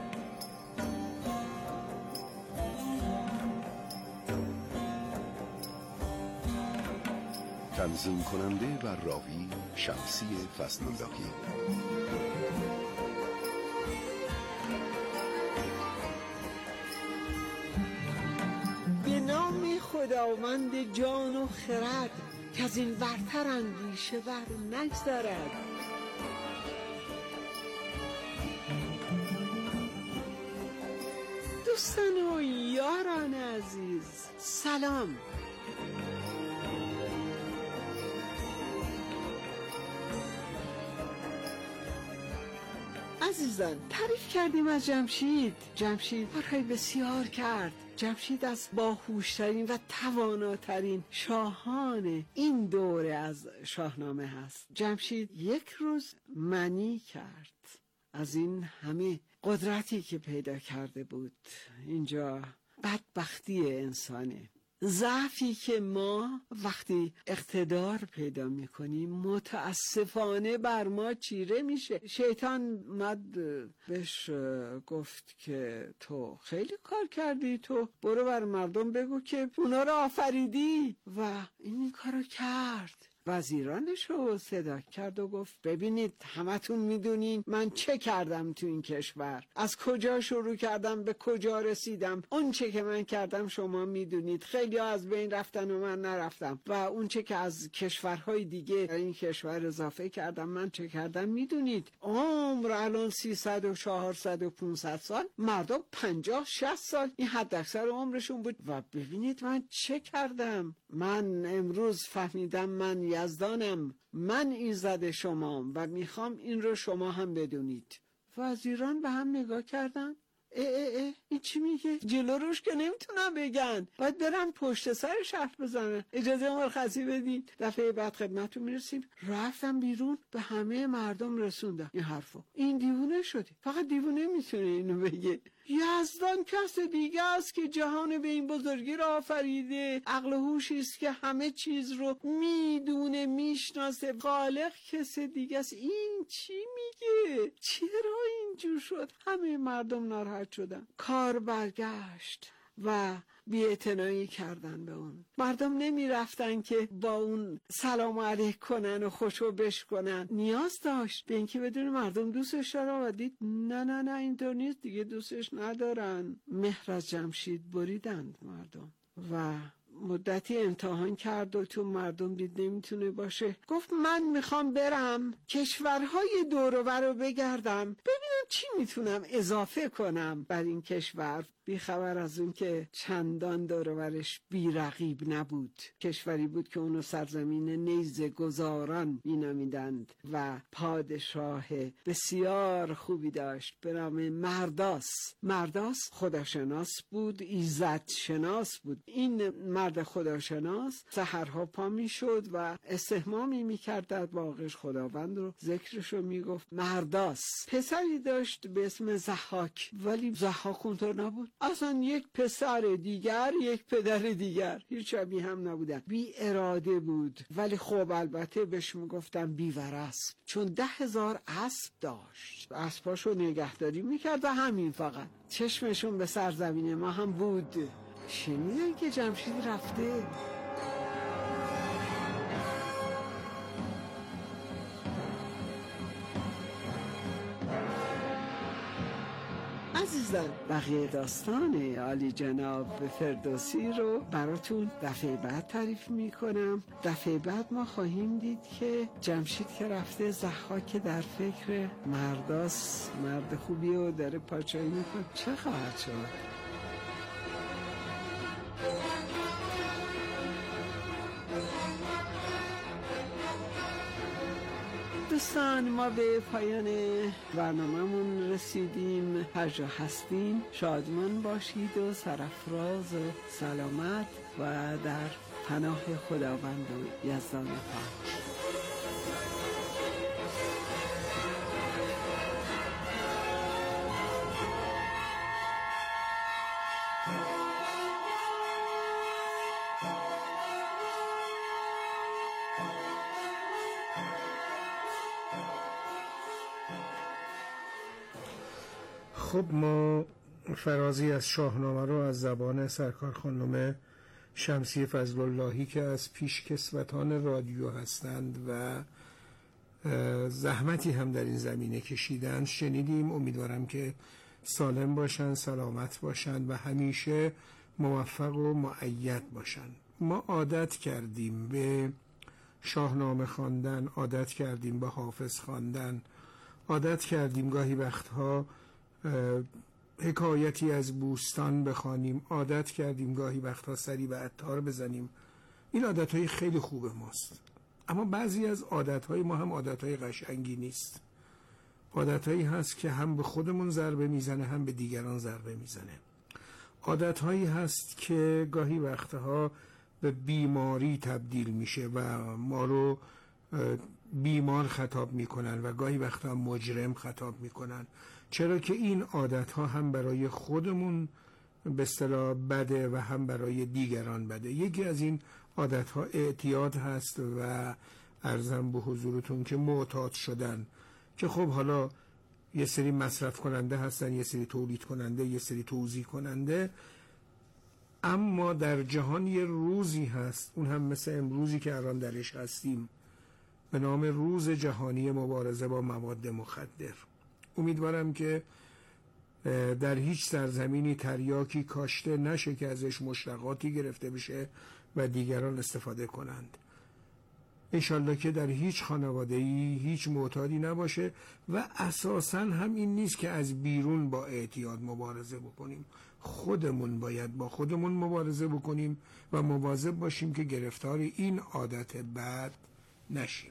تنظیم کننده و راوی شمسی فضل‌اللهی. به نام خداوند جان و خرد که از این ورتر اندیشه بر نگذرد. دوستان و یاران عزیز سلام. عزیزان تعریف کردیم از جمشید. جمشید کارهای بسیار کرد. جمشید از باهوشترین و تواناترین شاهان این دوره از شاهنامه هست. جمشید یک روز منی کرد از این همه قدرتی که پیدا کرده بود. اینجا بدبختی انسانه. ضعفی که ما وقتی اقتدار پیدا میکنیم متاسفانه بر ما چیره میشه. شیطان مد بهش گفت که تو خیلی کار کردی، تو برو بر مردم بگو که اونا رو آفریدی و این کارو کرد. وزیرانش رو صدا کرد و گفت ببینید همتون میدونین من چه کردم تو این کشور، از کجا شروع کردم به کجا رسیدم. اون چه که من کردم شما میدونید، خیلی از بین رفتن و من نرفتم، و اون چه که از کشورهای دیگه این کشور اضافه کردم من چه کردم میدونید. عمر الان 300 و 400 و 500 سال، مردم 50 60 سال این حد اکثر عمرشون بود. و ببینید من چه کردم. من امروز فهمیدم من یزدانم، من ایزد شمام و میخوام این رو شما هم بدونید. وزیران به هم نگاه کردن. این چی میگه؟ جلو روش که نمیتونم بگن، باید برم پشت سرش حرف بزنن. اجازه مرخصی بدین، دفعه بعد خدمتتون میرسیم. رفتم بیرون به همه مردم رسوندم این حرفو. این دیوونه شده، فقط دیوونه میتونه اینو بگه. یزدان کس دیگه است که جهان به این بزرگی را آفریده، عقل و هوشی است که همه چیز رو میدونه، میشناسه. خالق کس دیگه است. این چی میگه؟ چرا اینجور شد؟ همه مردم ناراحت شدن. کار برگشت و بی‌اعتنایی کردن به اون. مردم نمی رفتن که با اون سلام علیک کنن و خوشو بش کنن. نیاز داشت به اینکه بدون مردم دوستش دارن و دید نه اینطور نیست دیگه، دوستش ندارن. مهر از جمشید بریدند مردم و مدتی امتحان کرد و تو مردم دید نمیتونه باشه. گفت من میخوام برم کشورهای دور و بر رو بگردم ببینم چی میتونم اضافه کنم بر این کشور. بی خبر از اون که چندان دور و برش بی رقیب نبود. کشوری بود که اونو سرزمین نیزه گذاران مینامیدند و پادشاه بسیار خوبی داشت به نام مرداس. مرداس خداشناس بود، ایزد شناس بود. این مرد خداشناس سحرها پا میشد و استحمامی میکرد در باغش خداوند رو، ذکرش رو میگفت. مرداس پسری داشت به اسم ضحاک، ولی ضحاک اونطور نبود. اصلا یک پسر دیگر، یک پدر دیگر، هیچ شبیه هم نبودن. بی اراده بود، ولی خب البته بهش میگفتن بی‌ورث، چون 10,000 اسب داشت. اسباشو نگهداری میکرد و همین فقط. چشمشون به سرزمین ما هم بود. شنیدن که جمشید رفته. عزیزان، بقیه داستان عالی جناب فردوسی رو براتون دفعه بعد تعریف میکنم. دفعه بعد ما خواهیم دید که جمشید که رفته، ضحاک در فکر مرداس، مرد خوبی و داره پاچایی میکنه، چه خواهد شد؟ دوستان، ما به پایان برنامه‌مون رسیدیم. هر جا هستین شادمان باشید و سرافراز و سلامت و در پناه خداوند و یزدان پاک. خب ما فرازی از شاهنامه رو از زبان سرکار خانم شمسی فضل اللهی که از پیشکسوتان رادیو هستند و زحمتی هم در این زمینه کشیدن شنیدیم. امیدوارم که سالم باشن، سلامت باشن و همیشه موفق و مؤید باشن. ما عادت کردیم به شاهنامه خواندن، عادت کردیم به حافظ خواندن، عادت کردیم گاهی وقتها حکایتی از بوستان بخوانیم، عادت کردیم گاهی وقتها سری به عطار بزنیم. این عادتهای خیلی خوب ماست، اما بعضی از عادتهای ما هم عادتهای قشنگی نیست. عادتهایی هست که هم به خودمون ضربه میزنه هم به دیگران ضربه میزنه. عادتهایی هست که گاهی وقتها به بیماری تبدیل میشه و ما رو بیمار خطاب میکنن و گاهی وقتها مجرم خطاب میکنن، چرا که این عادتها هم برای خودمون به اصطلاح بده و هم برای دیگران بده. یکی از این عادتها اعتیاد هست و عرضم به حضورتون که معتاد شدن، که خب حالا یه سری مصرف کننده هستن، یه سری تولید کننده، یه سری توزیع کننده، اما در جهان یه روزی هست، اون هم مثل امروزی که الان درش هستیم، به نام روز جهانی مبارزه با مواد مخدر. امیدوارم که در هیچ سرزمینی تریاکی کاشته نشه که ازش مشتقاتی گرفته بشه و دیگران استفاده کنند. انشالله که در هیچ خانواده‌ای هیچ معتادی نباشه و اساساً هم این نیست که از بیرون با اعتیاد مبارزه بکنیم. خودمون باید با خودمون مبارزه بکنیم و مواظب باشیم که گرفتار این عادت بد نشیم.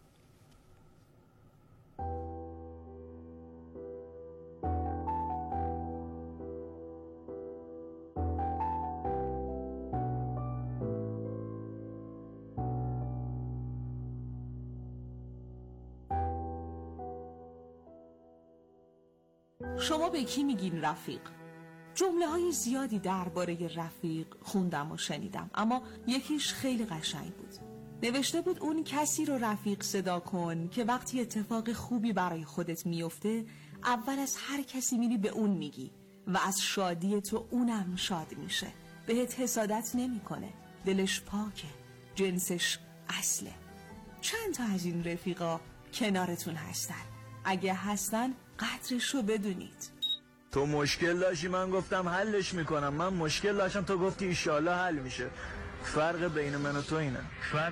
شما به کی میگین رفیق؟ جمله های زیادی درباره رفیق خوندم و شنیدم، اما یکیش خیلی قشنگ بود. نوشته بود اون کسی رو رفیق صدا کن که وقتی اتفاق خوبی برای خودت میفته اول از هر کسی میری به اون میگی و از شادی تو اونم شاد میشه. بهت حسادت نمیکنه، دلش پاکه، جنسش اصله. چند تا از این رفیقا کنارتون هستن؟ اگه هستن قدرشو بدونید. تو مشکل داشتی، من گفتم حلش میکنم. من مشکل داشتم، تو گفتی ایشالله حل میشه. فرق بین من و تو اینه.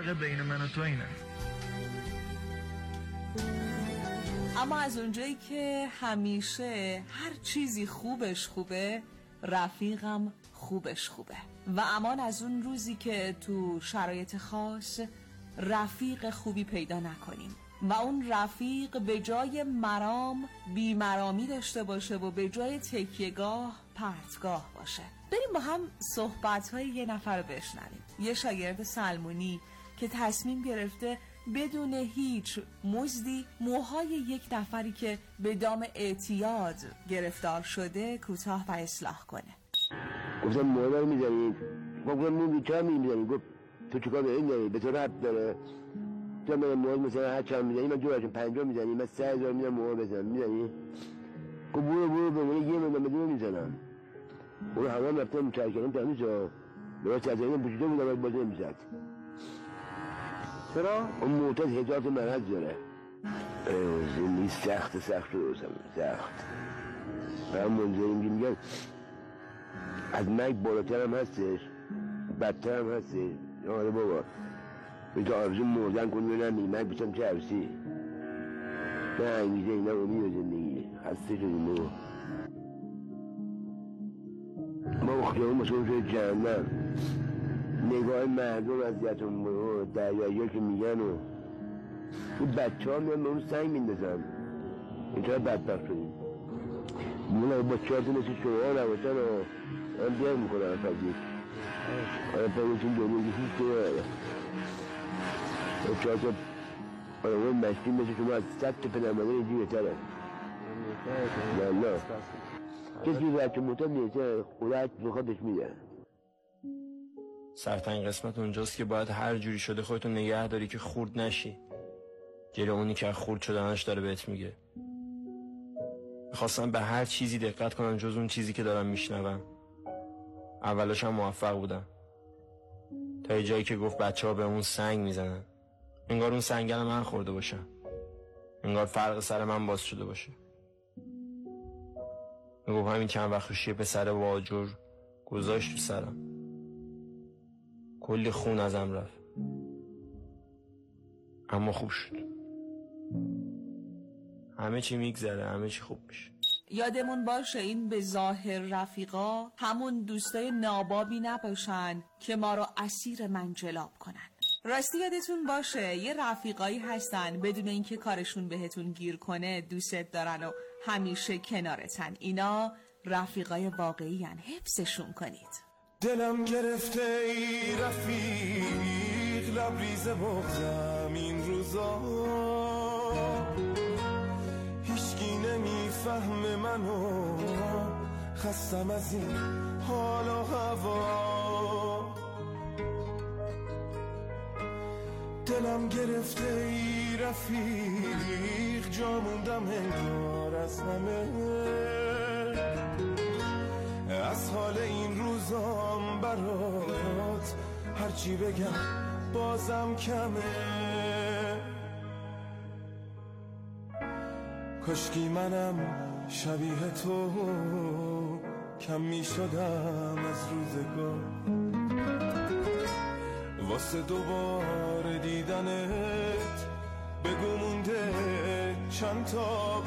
اما از اونجایی که همیشه هر چیزی خوبش خوبه، رفیقم خوبش خوبه. و امان از اون روزی که تو شرایط خاص رفیق خوبی پیدا نکنیم و اون رفیق به جای مرام بیمرامی داشته باشه و به جای تکیهگاه پرتگاه باشه. بریم با هم صحبت‌های یه نفر بشنویم. یه شاگرد سلمونی که تصمیم گرفته بدون هیچ مزدی موهای یک نفری که به دام اعتیاد گرفتار شده کوتاه و اصلاح کنه. گفتم موها رو میزنید؟ گفتم موها چرا میزنید؟ گفت تو چیکار به این داری؟ به تو ربط داره؟ تو من موها مثلا هر چند میزنی؟ من 2,500 میزنی؟ من 3,000 میزنم موها بزنم میزنی؟ گفت برو به من یه من بدون میزنم. اون همه رفتم متعرض کردم تمیز ها. درست از این پوشیده بودم از بازه میزد. چرا؟ اون معتاد 1000 تا مرض داره. زندگی سخت رو سخت. و هم منظریم که میگن از مرگ بالاتر هم هستش، بدتر هم هستش. آره بابا به تو آرزو مردن کنی و نمی مرگ بسم چه عرصی. نه انگیزه اینا امید و زندگی خسته شدیم بابا. ما اختیار مسئول شده جهنم. نگاه مردم از یتون برو دریایی که میگن و این بچه ها میان به اون سنگ میندازن. اینطور بدبخت شدیم. مولا با 4 تا مثل شما ها نباشن و هم بیار میکنن فضیق. آره پاگوشون دنیا هیچ کنه. 4 تا آره مشتی مثل شما از 100 تا پدرمادر اینجی بهتره. نه کسی بچه موتاد نیسته خودت بخوادش میده. سرتنگ قسمت اونجاست که باید هر جوری شده خودتو نگه داری که خورد نشی. جلو اونی که خورد شدنش داره بهت میگه. میخواستم به هر چیزی دقت کنم جز اون چیزی که دارم میشنوم. اولش هم موفق بودم تا یه جایی که گفت بچه ها به اون سنگ میزنن. انگار اون سنگل من خورده باشم. انگار فرق سر من باز شده باشه. میگفت همین چند وقتش یه پسر واجور گذاشت تو سرم. کلی خون ازم رفت اما خوب شد. همه چی میگذره، همه چی خوب میشه. یادمون باشه این به ظاهر رفیقا همون دوستای نابابی نباشن که ما رو اسیر منجلاب کنن. راستی یادتون باشه یه رفیقایی هستن بدون اینکه کارشون بهتون گیر کنه دوستت دارن و همیشه کنارتن. اینا رفیقای واقعی هن. حفظشون کنید. دلم گرفته ای رفیق لبریز بغضم این روزا. هیچکی نمیفهمه منو خستم از این حال و هوا. دلم گرفته ای رفیق جا موندم انگار از همه. از حال این روزام برات هرچی بگم بازم کمه. کاشکی منم شبیه تو کم می شدم از روزگار، واسه دوباره دیدنت بگو مونده چند تا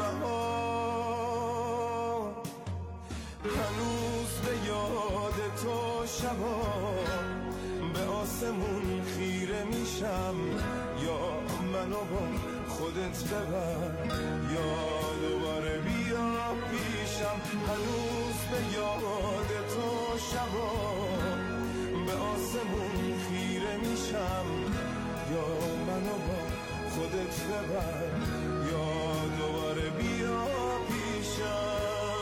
بهار. هنوز به یاد تو شبا به آسمون خیره میشم، یا منو با خودت ببر یا دوباره بیا پیشم. هنوز به یاد تو شبا به آسمون خیره میشم، یا منو با خودت ببر یا دوباره بیا پیشم.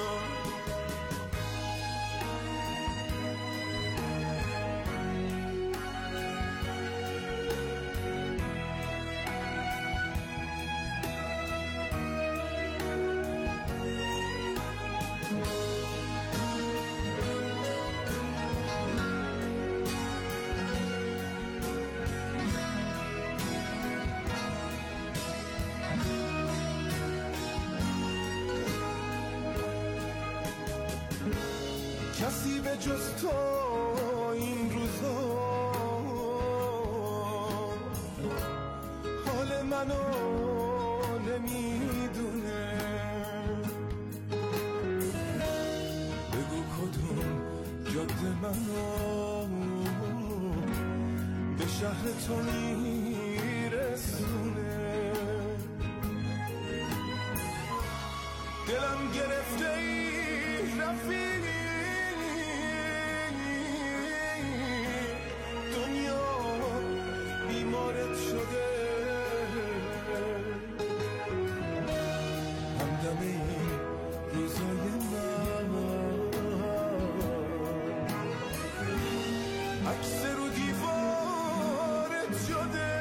کسی به جز تو این روزا حال منو نمیدونه. بگو کدوم جاده منو به شهر تو میرسونه. دلم گرفته ای رفیقی، بیمارت شده همدم این روزای من، عکس رو دیوارت شده.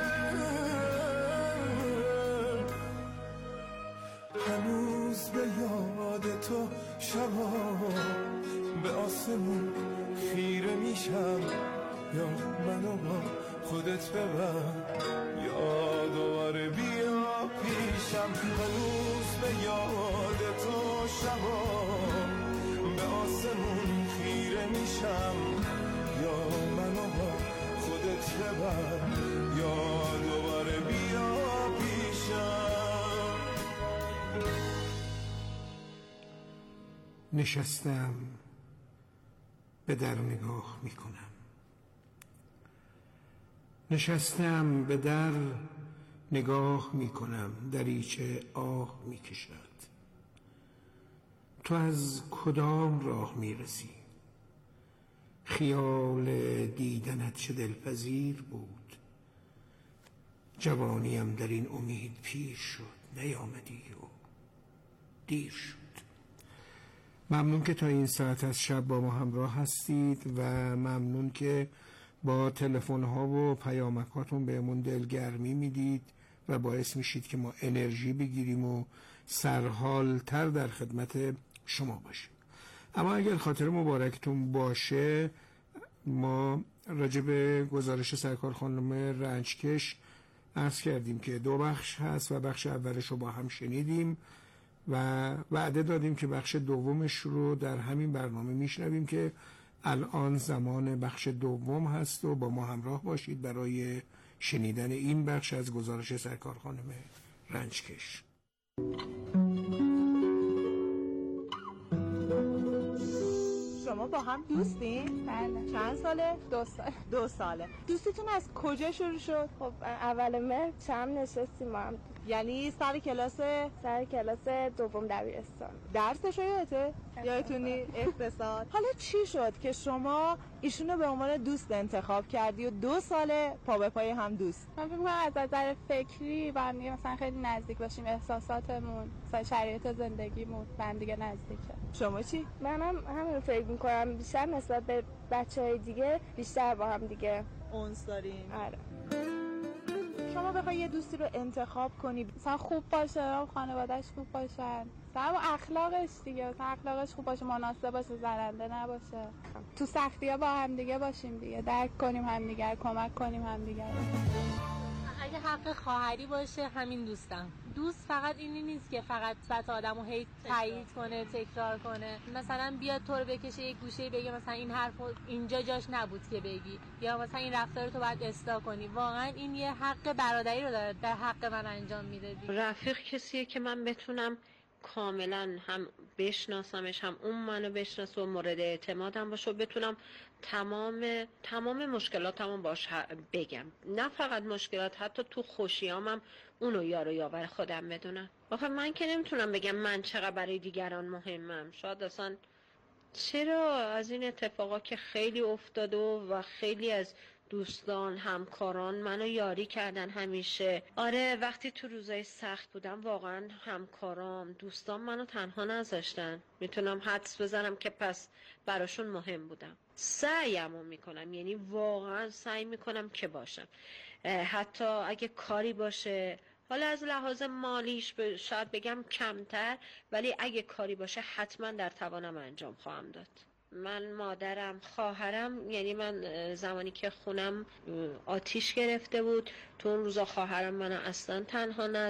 هنوز به یاد تو شبا به آسمون خیره میشم، یا منو با خودت ببر یا دوباره بیا پیشم. هنوز به یاد تو شبا به آسمون خیره میشم، یا منو با خودت ببر یا دوباره بیا پیشم. نشستم به در نگاه میکنم، نشستم به در نگاه میکنم، دریچه آه میکشد. تو از کدام راه میرسی؟ خیال دیدنت چه دلپذیر بود. جوانیم در این امید پیر شد، نیامدی و دیر شد. ممنون که تا این ساعت از شب با ما همراه هستید و ممنون که با تلفن‌ها و پیامکاتون بهمون دلگرمی میدید و باعث میشید که ما انرژی بگیریم و سرحالتر در خدمت شما باشیم. اما اگر خاطر مبارکتون باشه، ما راجع به گزارش سرکار خانم رنجکش عرض کردیم که 2 بخش هست و بخش اولش رو با هم شنیدیم و وعده دادیم که بخش دومش رو در همین برنامه میشنویم که الان زمان بخش دوم هست و با ما همراه باشید برای شنیدن این بخش از گزارش سرکار خانم رنجکش. شما با هم دوستین؟ بله. چند ساله؟ 2 سال. 2 ساله. دوستیتون از کجا شروع شد؟ خب اول مهر چم نشستیم ما هم. یعنی سر کلاس دوم دبیرستان. درسش یادته؟ یادتونی؟ اقتصاد. حالا چی شد که شما ایشونو به عنوان دوست انتخاب کردی و 2 ساله پا به پای هم دوست؟ من فکر می‌کنم از نظر فکری با هم مثلا خیلی نزدیک باشیم، احساساتمون، مثلا شرایط زندگیمون به هم دیگه نزدیکه. شما چی؟ منم همین فکر می‌کنم، بیشتر نسبت به بچه‌های دیگه بیشتر با هم دیگه اونس دارین. آره. شما بخوای یه دوستی رو انتخاب کنی، مثلا خوب باشه، خانواده‌اش خوب باشن، مثلا اخلاقش دیگه، مثلا اخلاقش خوب باشه، مناسب باشه، زننده نباشه، تو سختی‌ها با هم دیگه باشیم دیگه، درک کنیم همدیگه، کمک کنیم همدیگه. اگه اگه حق خواهری باشه همین دوست فقط اینی نیست که فقط سطح آدمو هی تایید کنه، تکرار کنه، مثلا بیاد تو رو بکشه یک گوشه بگه مثلا این حرف اینجا جاش نبود که بگی، یا مثلا این رفتار تو باید اصلاح کنی. واقعا این یه حق برادری رو داره در حق من انجام میده. رفیق کسیه که من بتونم کاملا هم بشناسمش، هم اون منو بشناسه و مورد اعتمادم باشه و بتونم تمام مشکلاتمو باش بگم. نه فقط مشکلات، حتی تو خوشیامم اونو یار و یاور خودم بدونم. آخه من که نمیتونم بگم من چقدر برای دیگران مهمم. شاید اصلا چرا از این اتفاقا که خیلی افتاده و خیلی از دوستان همکاران منو یاری کردن همیشه. آره وقتی تو روزای سخت بودم واقعا همکارام دوستان منو تنها نذاشتن. میتونم حدس بزنم که پس براشون مهم بودم. سعیمو میکنم، یعنی واقعا سعی میکنم که باشم، حتی اگه کاری باشه، حالا از لحاظ مالیش شاید بگم کمتر، ولی اگه کاری باشه حتما در توانم انجام خواهم داد. من مادرم، خواهرم، یعنی من زمانی که خونم آتیش گرفته بود تو اون روزا خواهرم منو اصلا تنها